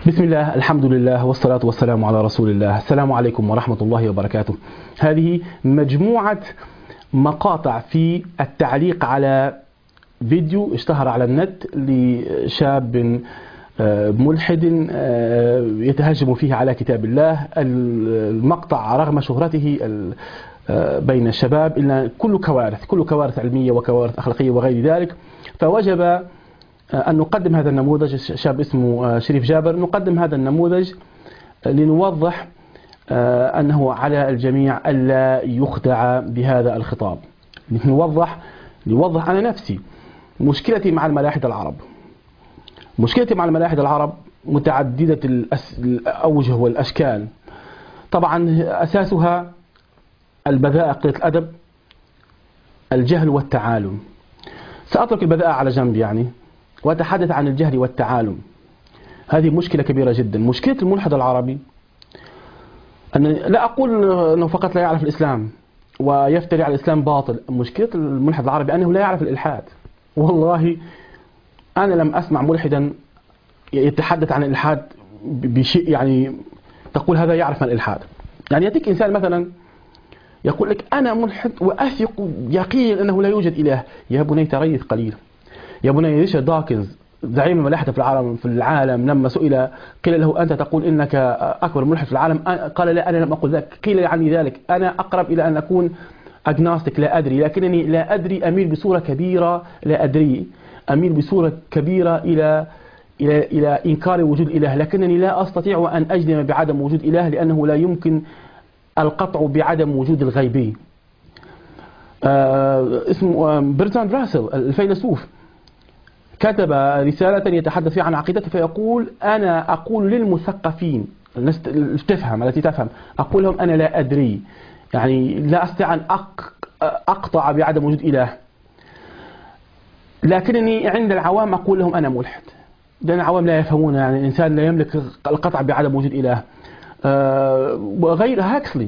بسم الله، الحمد لله، والصلاة والسلام على رسول الله. السلام عليكم ورحمة الله وبركاته. هذه مجموعة مقاطع في التعليق على فيديو اشتهر على النت لشاب ملحد يتهجم فيه على كتاب الله. المقطع رغم شهرته بين الشباب إلا كل كوارث علمية وكوارث أخلاقية وغير ذلك، فوجب أن نقدم هذا النموذج. شاب اسمه شريف جابر، نقدم هذا النموذج لنوضح أنه على الجميع ألا يخدع بهذا الخطاب. نوضح أنا نفسي مشكلتي مع الملاحدة العرب. مشكلتي مع الملاحدة العرب متعددة الأوجه والأشكال. طبعا أساسها البذاءة، قلة الأدب، الجهل والتعالم. سأترك البذاءة على جنب وأتحدث عن الجهل والتعالم. هذه مشكلة كبيرة جدا. مشكلة الملحد العربي أن لا أقول أنه فقط لا يعرف الإسلام ويفتري على الإسلام باطل. مشكلة الملحد العربي أنه لا يعرف الإلحاد. والله أنا لم أسمع ملحدا يتحدث عن الإلحاد بشيء تقول هذا يعرف عن الإلحاد. يأتيك إنسان مثلا يقول لك أنا ملحد وأثق يقين أنه لا يوجد إله. يا بني تريث قليلا. يا بني ريتشارد داكنز زعيم الملاحدة في العالم لما سئل قيل له أنت تقول إنك أكبر ملحد في العالم، قال لا أنا لم أقل ذلك. قيل عني ذلك. أنا أقرب إلى أن أكون أجناستيك، لا أدري، لكنني لا أدري أميل بصورة كبيرة، لا أدري أميل بصورة كبيرة إلى إنكار وجود إله، لكنني لا أستطيع أن أجزم بعدم وجود إله لأنه لا يمكن القطع بعدم وجود الغيبي. اسمه برتراند راسل الفيلسوف كتب رسالة يتحدث فيها عن عقيدته، فيقول أنا أقول للمثقفين التي تفهم، أقول لهم أنا لا أدري، لا أستطيع أن أقطع بعدم وجود إله، لكنني عند العوام أقول لهم أنا ملحد، لأن العوام لا يفهمون. الإنسان لا يملك القطع بعدم وجود إله. وغير هاكسلي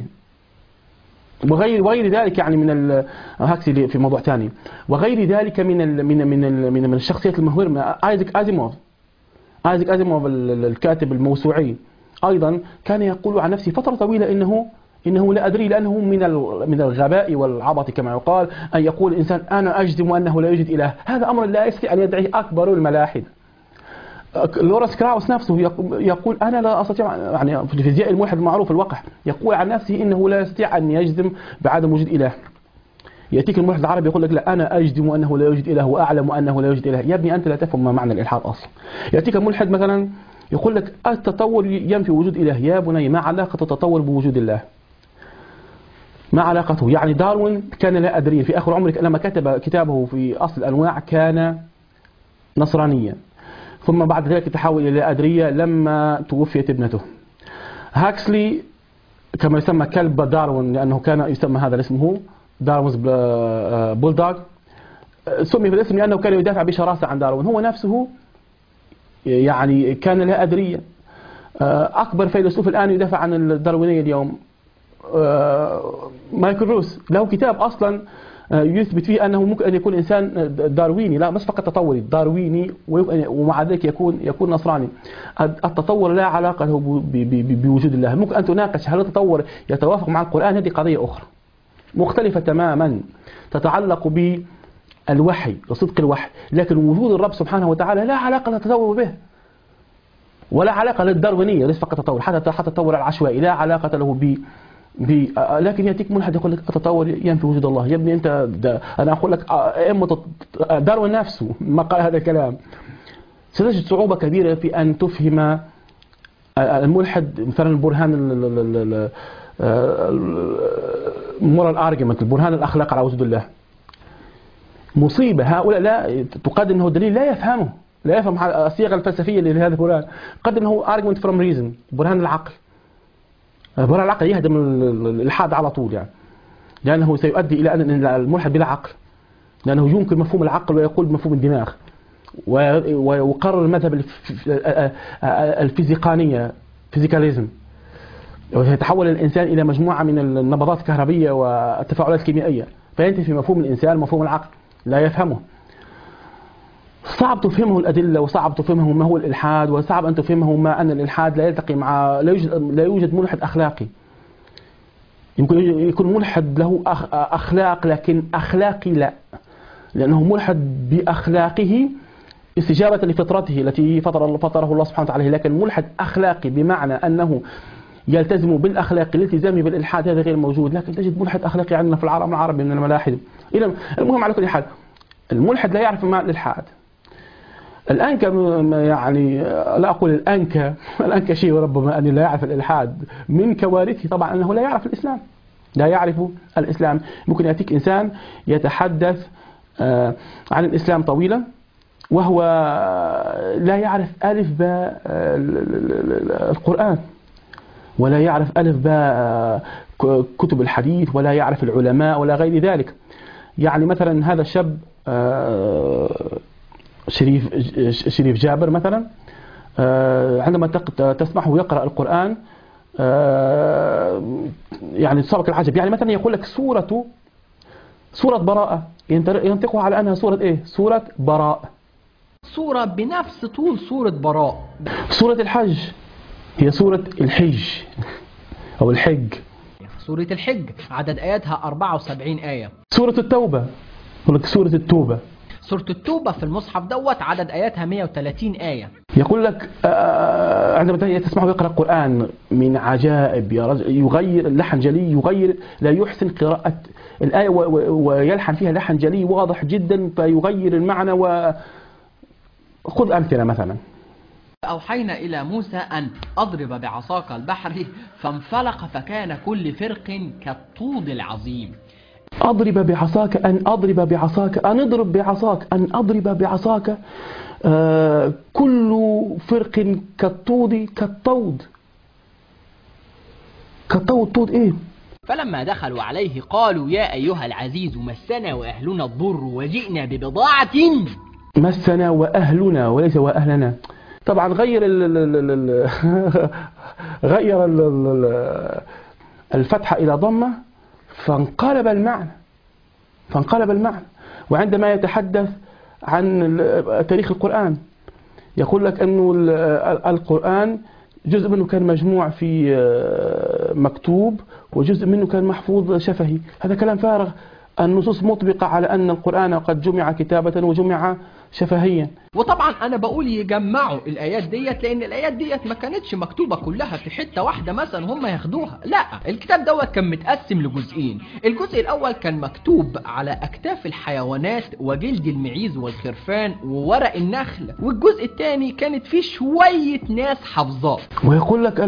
وغير ذلك من هاكسلي في موضوع ثاني، وغير ذلك من الشخصيات المهمة. ايزاك ازيموف الكاتب الموسوعي ايضا كان يقول عن نفسه فترة طويلة انه لا ادري، لانه من الغباء والعبط كما يقال ان يقول الانسان انا اجزم انه لا يوجد اله. هذا امر لا يستطيع ان يدعيه اكبر الملاحد. لورنس كراوس نفسه يقول أنا لا أستطيع، في الفيزياء الملحد المعروف الوقح، يقول عن نفسه إنه لا يستطيع أن يجزم بعدم وجود إله. يأتيك الملحد العربي يقول لك لا أنا أجزم أنه لا يوجد إله وأعلم أنه لا يوجد إله. يا ابني أنت لا تفهم ما معنى الإلحاد أصلا. يأتيك ملحد مثلا يقول لك التطور ينفي وجود إله. يا بني ما علاقة التطور بوجود الله؟ ما علاقته؟ داروين كان لا أدري في آخر عمره لما كتب كتابه في أصل الأنواع كان نصرانيا، ثم بعد ذلك تحول إلى أدرية لما توفيت ابنته. هاكسلي كما يسمى كلب داروين لأنه كان يسمى هذا اسمه داروينز بولداغ، سمي بالاسم لأنه كان يدافع بشراسة عن داروين. هو نفسه كان لا أدرية. أكبر فيلسوف الآن يدافع عن الداروينية اليوم مايكل روس، له كتاب أصلا يثبت فيه أنه ممكن أن يكون إنسان دارويني، لا مش فقط تطوري، دارويني، ومع ذلك يكون نصراني. التطور لا علاقة له بوجود الله. ممكن أن تناقش هل التطور يتوافق مع القرآن، هذه قضية أخرى مختلفة تماما تتعلق بالوحي وصدق الوحي، لكن وجود الرب سبحانه وتعالى لا علاقة للتطور به، ولا علاقة للداروينية، ليس فقط تطور، حتى التطور العشوائي لا علاقة له لكن يأتيك ملحد يقول لك التطور ينفي وجود الله. يا ابني أنت أنا أقول لك داروين نفسه ما قال هذا الكلام. ستجد صعوبة كبيرة في أن تفهم الملحد مثلا moral argument، البرهان الأخلاق على وجود الله. مصيبة. هؤلاء لا تقدم له دليل لا يفهم الصيغة الفلسفية لهذا البرهان. قدم له argument from reason، برهان العقل. برهان العقل يهدم الإلحاد على طول، لأنه سيؤدي إلى أن الملحد بلا عقل، لأنه ينكر مفهوم العقل ويقول بمفهوم الدماغ، ويقرر المذهب الفيزيقانية فيزيكاليزم، ويتحول الإنسان إلى مجموعة من النبضات الكهربية والتفاعلات الكيميائية، فينتهي في مفهوم الإنسان مفهوم العقل لا يفهمه. صعب تفهمه الأدلة، وصعب تفهمه ما هو الإلحاد، وصعب أن تفهمه ما أن الإلحاد لا يلتقي مع لا يوجد ملحد أخلاقي. يمكن يكون ملحد له أخلاق لكن أخلاقي لا، لأنه ملحد بأخلاقه استجابة لفطرته التي فطره الله سبحانه وتعالى، لكن ملحد أخلاقي بمعنى أنه يلتزم بالأخلاق الالتزام بالإلحاد هذا غير موجود. لكن تجد ملحد أخلاقي عندنا في العالم العربي من الملاحد. المهم على كل حال الملحد لا يعرف معنى الإلحاد. الأنكى يعني لا أقول الأنكى شيء ربما أن لا يعرف الإلحاد من كوارثه طبعا أنه لا يعرف الإسلام، لا يعرف الإسلام. ممكن يأتيك إنسان يتحدث عن الإسلام طويلا وهو لا يعرف ألف باء القرآن، ولا يعرف ألف باء كتب الحديث، ولا يعرف العلماء ولا غير ذلك. يعني مثلا هذا الشاب شريف جابر مثلا، عندما تسمعه يقرأ القرآن يعني تصابك العجب. يعني مثلا يقول لك سورة براءة ينطقها على أنها سورة إيه؟ سورة براء. سورة بنفس طول سورة براء. سورة الحج هي سورة الحج أو الحج. سورة الحج عدد آياتها 74 آية. سورة التوبة يقول لك سورة التوبة. سورة التوبة في المصحف دوت عدد آياتها 130 آية. يقول لك عندما تسمعه يقرأ القرآن من عجائب يا رجل، يغير اللحن جلي، يغير لا يحسن قراءة الآية ويلحن فيها لحن جلي واضح جدا فيغير المعنى. خذ أمثلة مثلا: أوحينا إلى موسى أن أضرب بعصاك البحر فانفلق فكان كل فرق كالطود العظيم. أضرب بعصاك، أن أضرب بعصاك، أن أضرب بعصاك، أن أضرب بعصاك، كل فرق كالطود طود إيه؟ فلما دخلوا عليه قالوا يا أيها العزيز مسنا وأهلنا الضر وجئنا ببضاعة. مسنا وأهلنا وليس وأهلنا. طبعا غير الفتحة إلى ضمة فانقلب المعنى. وعندما يتحدث عن تاريخ القرآن يقول لك أنه القرآن جزء منه كان مجموع في مكتوب وجزء منه كان محفوظ شفهي. هذا كلام فارغ. النصوص مطبقة على أن القرآن قد جمع كتابة وجمع شفهيا. وطبعا أنا بقول يجمعوا الآيات ديت لأن الآيات ديت ما كانتش مكتوبة كلها في حتة واحدة مثلا هم ياخدوها، لا، الكتاب دوت كان متقسم لجزئين. الجزء الأول كان مكتوب على أكتاف الحيوانات وجلد المعيز والخرفان وورق النخل، والجزء الثاني كانت فيه شوية ناس حافظاه. ويقول لك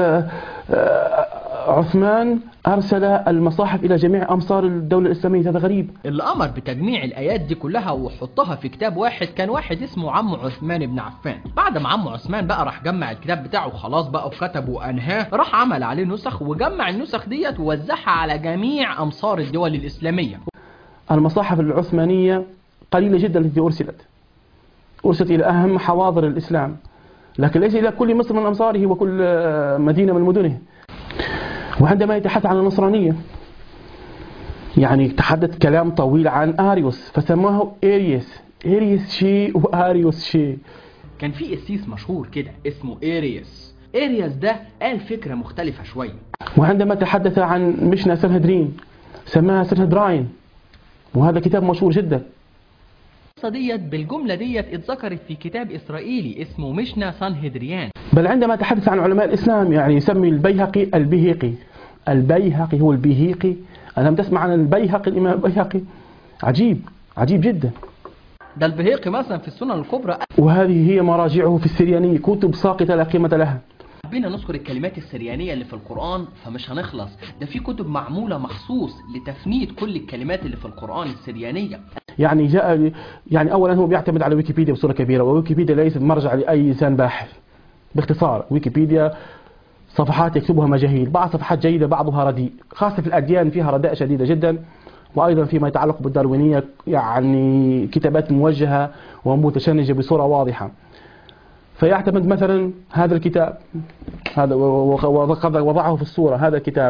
عثمان أرسل المصاحف إلى جميع أمصار الدولة الإسلامية. هذا غريب. اللي أمر بتجميع الآيات دي كلها وحطها في كتاب واحد كان واحد اسمه عم عثمان بن عفان. بعد ما عم عثمان بقى راح جمع الكتاب بتاعه خلاص بقى وكتب وأنهاه، راح عمل عليه نسخ وجمع النسخ ديت ووزعها على جميع أمصار الدول الإسلامية. المصاحف العثمانية قليلة جدا التي أرسلت إلى أهم حواضر الإسلام، لكن ليس إلى كل مصر من أمصاره وكل مدينة من مدنه. وعندما يتحدث عن النصرانية يعني تحدث كلام طويل عن آريوس فسماه إيريس شيء وآريوس شيء. كان في قسيس مشهور كده اسمه إيريس ده قال فكرة مختلفة شوية. وعندما تحدث عن مشنا سنهدرين سماها سنهدراين، وهذا كتاب مشهور جدا. ديت بالجملة ديت اتذكرت في كتاب إسرائيلي اسمه مشنا سنهدريان. بل عندما تحدث عن علماء الإسلام يعني يسمي البيهقي البيهقي هو البيهقي. ألم تسمع عن البيهقي الإمام البيهقي؟ عجيب جدا. ده البيهقي مثلا في السنن الكبرى، وهذه هي مراجعه في السريانية، كتب ساقطة لا قيمة لها. حبينا نذكر الكلمات السريانية اللي في القرآن فمش هنخلص، ده في كتب معمولة مخصوص لتفنيد كل الكلمات اللي في القرآن السريانية. يعني أولا هو بيعتمد على ويكيبيديا بصورة كبيرة، وويكيبيديا ليست مرجع لأي إنسان باحث. باختصار ويكيبيديا صفحات يكتبها مجاهيل، بعض صفحات جيدة بعضها رديء، خاصة في الأديان فيها رداء شديدة جدا، وأيضا فيما يتعلق بالداروينية يعني كتابات موجهة ومتشنجة بصورة واضحة. فيعتمد مثلا هذا الكتاب هذا وضعه في الصورة، هذا الكتاب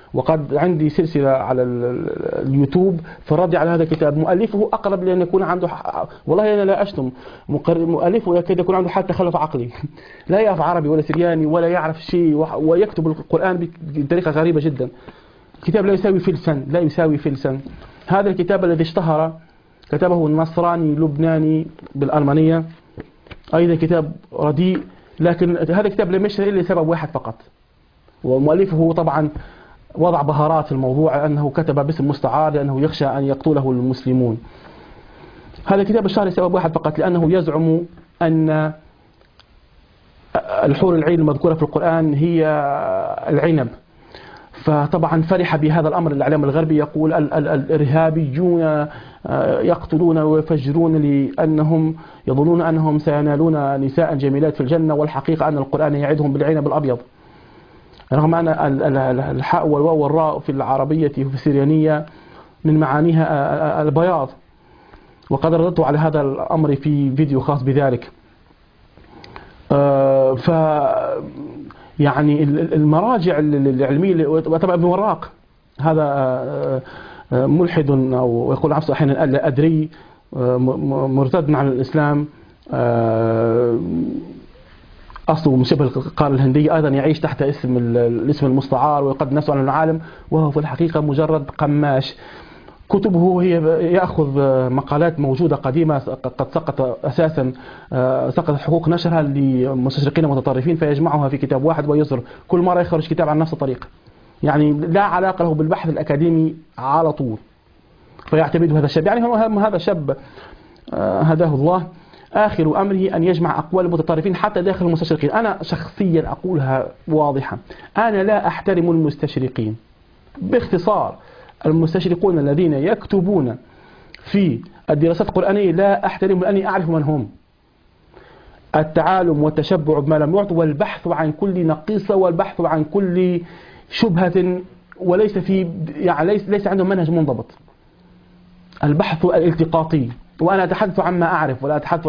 وقد عندي سلسلة على اليوتيوب في الرد على هذا الكتاب. مؤلفه أقرب لأن يكون عنده والله أنا لا أشتم، مؤلفه يكاد يكون عنده حالة تخلف عقلي، لا يعرف عربي ولا سرياني ولا يعرف شيء، ويكتب القرآن بطريقة غريبة جدا. كتاب لا يساوي فلسا، لا يساوي فلسا. هذا الكتاب الذي اشتهر كتبه النصراني لبناني بالألمانية، أيضا كتاب رديء، لكن هذا الكتاب لم يشتهر إلا لسبب واحد فقط، ومؤلفه طبعا وضع بهارات في الموضوع أنه كتب باسم مستعار لأنه يخشى أن يقتله المسلمون. هذا الكتاب اشتهر لسبب واحد فقط، لأنه يزعم أن الحور العين المذكورة في القرآن هي العنب. فطبعا فرح بهذا الأمر الإعلام الغربي، يقول الإرهابيون يقتلون ويفجرون لأنهم يظنون أنهم سينالون نساء جميلات في الجنة، والحقيقة أن القرآن يعدهم بالعنب الأبيض، رغم أن الحاء والواو والراء في العربية وفي السريانية من معانيها البياض. وقد رددت على هذا الأمر في فيديو خاص بذلك. ف يعني المراجع العلمية، طبعا ابن وراق هذا ملحد أو يقول نفسه أحيانا لا أدري، مرتد عن الإسلام، أصله من شبه القارة الهندية، أيضا يعيش تحت الاسم المستعار ويقدم نفسه على العالم، وهو في الحقيقة مجرد قماش. كتبه هي يأخذ مقالات موجودة قديمة قد سقط أساسا سقطت حقوق نشرها لمستشرقين متطرفين، فيجمعها في كتاب واحد ويصدر كل مرة يخرج كتاب عن نفس الطريقة، يعني لا علاقة له بالبحث الأكاديمي على طول، فيعتمد هذا الشاب. يعني هذا شاب هداه الله آخر أمره أن يجمع أقوال المتطرفين حتى داخل المستشرقين. أنا شخصيا أقولها واضحة، أنا لا أحترم المستشرقين باختصار. المستشرقون الذين يكتبون في الدراسات القرآنية لا أحترم، لأني أعرف من هم. التعالم والتشبع بما لم يعط، والبحث عن كل نقيصة، والبحث عن كل شبهة، وليس في يعني ليس عندهم منهج منضبط. البحث الالتقاطي، وأنا أتحدث عن ما أعرف ولا أتحدث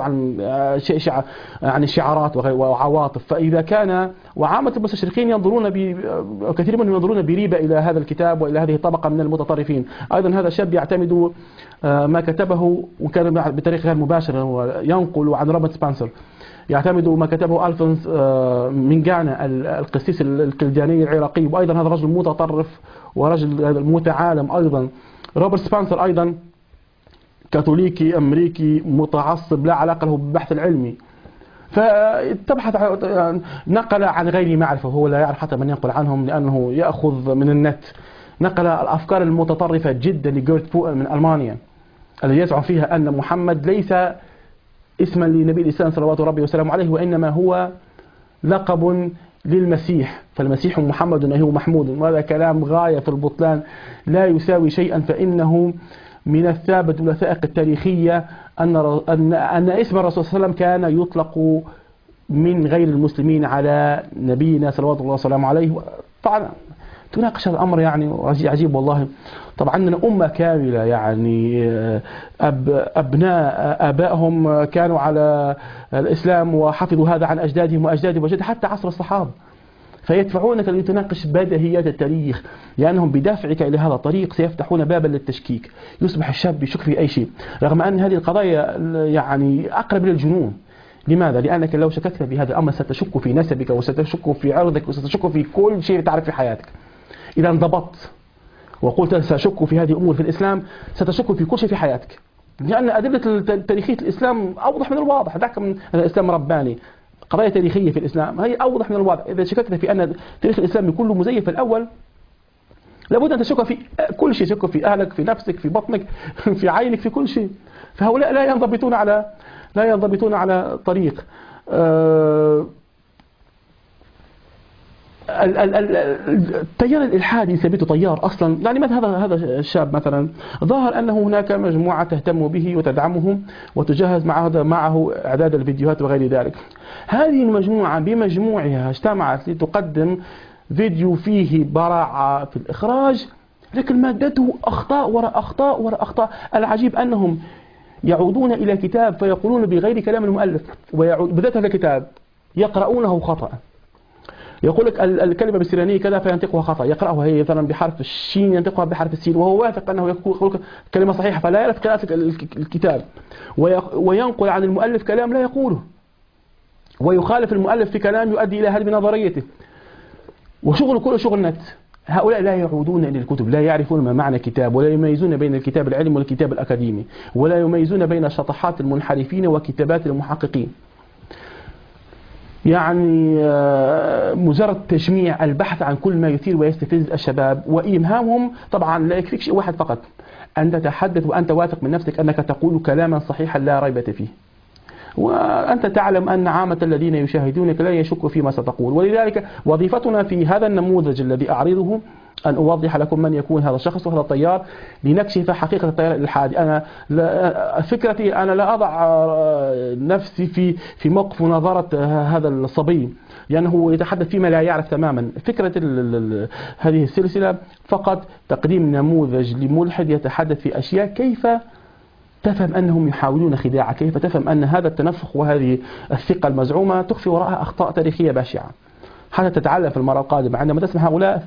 عن الشعارات وعواطف. فإذا كان وعامة المستشرقين ينظرون كثير منهم ينظرون بريبة إلى هذا الكتاب وإلى هذه الطبقة من المتطرفين. أيضا هذا الشاب يعتمد ما كتبه، وكان بطريقة غير مباشرة، وينقل عن روبرت سبنسر، يعتمد ما كتبه ألفونس من غانا القسيس الكلداني العراقي، وأيضا هذا رجل متطرف ورجل متعالم. أيضا روبرت سبنسر أيضا كاثوليكي أمريكي متعصب لا علاقة له بالبحث العلمي، فتبحث نقل عن غير معرفة، هو لا يعرف حتى من ينقل عنهم لأنه يأخذ من النت. نقل الأفكار المتطرفة جدا لجيرت فوئل من ألمانيا، الذي يزعم فيها أن محمد ليس اسما لنبي الإسلام صلوات ربي وسلامه عليه، وإنما هو لقب للمسيح، فالمسيح محمد هو محمود. وهذا كلام غاية في البطلان لا يساوي شيئا، فإنه من الثابت والوثائق التاريخية أن اسم الرسول صلى الله عليه وسلم كان يطلق من غير المسلمين على نبينا صلوات الله وسلامه عليه. طبعا تناقش هذا الأمر يعني عجيب والله. طبعا عندنا أمة كاملة، يعني أبناء آبائهم كانوا على الإسلام وحفظوا هذا عن أجدادهم وأجدادهم وجد حتى عصر الصحابة، فيدفعونك لتناقش بديهيات التاريخ، لأنهم بدافعك إلى هذا الطريق سيفتحون بابا للتشكيك. يصبح الشاب يشك في أي شيء، رغم أن هذه القضايا يعني أقرب للجنون. لماذا؟ لأنك لو شككت بهذا الأمر ستشك في نسبك، وستشك في عرضك، وستشك في كل شيء تعرف في حياتك. إذا انضبطت وقلت سأشك في هذه الأمور في الإسلام، ستشك في كل شيء في حياتك، لأن أدلة تاريخية الإسلام أوضح من الواضح. دعك من الإسلام رباني، قضايا تاريخية في الإسلام هي أوضح من الواضح. إذا شككت في أن تاريخ الإسلام كله مزيف في الأول، لابد أن تشك في كل شيء، تشك في أهلك، في نفسك، في بطنك، في عينك، في كل شيء. فهؤلاء لا ينضبطون على طريق. التيار الإلحادي يثبت طيار أصلا. يعني مثلا هذا الشاب مثلا ظهر أنه هناك مجموعة تهتم به وتدعمه وتجهز معه إعداد الفيديوهات وغير ذلك. هذه المجموعة بمجموعها اجتمعت لتقدم فيديو فيه براعة في الإخراج، لكن مادته أخطاء وراء أخطاء وراء أخطاء. العجيب أنهم يعودون إلى كتاب فيقولون بغير كلام المؤلف، وبذات هذا الكتاب يقرؤونه خطأ. يقول لك الكلمة بالسريانية كذا فينطقها خطأ، يقرأها هي مثلا بحرف الشين ينطقها بحرف السين، وهو واثق أنه يقول كلمة صحيحة، فلا يعرف قراءة الكتاب، وينقل عن المؤلف كلام لا يقوله، ويخالف المؤلف في كلام يؤدي إلى هدم نظريته، وشغل كله شغل نت. هؤلاء لا يعودون إلى الكتب، لا يعرفون ما معنى كتاب، ولا يميزون بين الكتاب العلمي والكتاب الأكاديمي، ولا يميزون بين شطحات المنحرفين وكتابات المحققين. يعني مجرد تجميع البحث عن كل ما يثير ويستفز الشباب وإيهامهم. طبعا لا يكفيك شيء واحد فقط، أن تتحدث وأنت واثق من نفسك أنك تقول كلاما صحيحا لا ريبة فيه، وأنت تعلم أن عامة الذين يشاهدونك لا يشكوا فيما ستقول. ولذلك وظيفتنا في هذا النموذج الذي أعرضه أن أوضح لكم من يكون هذا الشخص وهذا التيار، لنكشف حقيقة التيار الإلحادي. فكرتي أنا لا أضع نفسي في موقف مناظرة هذا الصبي، لأنه يعني يتحدث فيما لا يعرف تماما. فكرة هذه السلسلة فقط تقديم نموذج لملحد يتحدث في أشياء كيف تفهم أنهم يحاولون خداعك، كيف تفهم أن هذا التنفخ وهذه الثقة المزعومة تخفي وراءها أخطاء تاريخية بشعة، حتى تتعلم في المرة القادمة عندما تسمع هؤلاء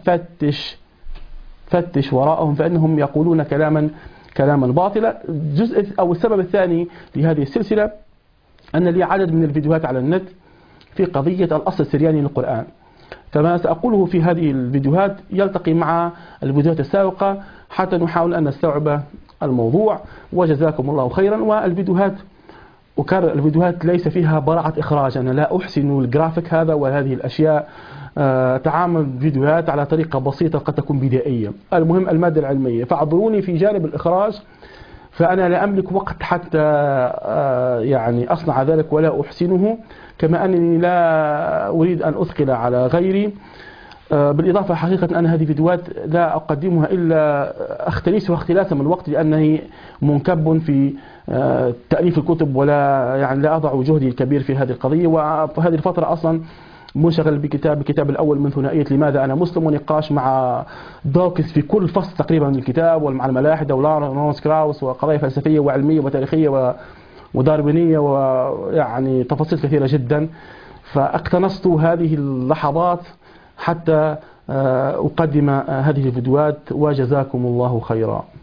فتش وراءهم، فإنهم يقولون كلاما باطلا. الجزء أو السبب الثاني لهذه السلسلة أن لي عدد من الفيديوهات على النت في قضية الأصل السرياني للقرآن، فما سأقوله في هذه الفيديوهات يلتقي مع الفيديوهات السابقة حتى نحاول أن نستوعب الموضوع، وجزاكم الله خيرا. والفيديوهات أكرر، الفيديوهات ليس فيها براعة إخراج، أنا لا أحسن الجرافيك هذا وهذه الأشياء، تعامل فيديوهات على طريقة بسيطة قد تكون بدائية. المهم المادة العلمية، فاعذروني في جانب الإخراج، فأنا لا أملك وقت حتى يعني أصنع ذلك ولا أحسنه، كما أنني لا أريد أن أثقل على غيري. بالإضافة حقيقة أن هذه فيديوهات لا أقدمها إلا أختلسها اختلاسا من الوقت، لأنني منكب في تأليف الكتب، ولا يعني لا أضع جهدي الكبير في هذه القضية. وفي هذه الفترة أصلا منشغل بكتاب الأول من ثنائية لماذا أنا مسلم، ونقاش مع دوكس في كل فصل تقريبا من الكتاب، ومع الملاحدة ولارنس كراوس، وقضايا فلسفية وعلمية وتاريخية وداربينية، ويعني تفاصيل كثيرة جدا. فاقتنصت هذه اللحظات حتى أقدم هذه الفيديوهات، وجزاكم الله خيرا.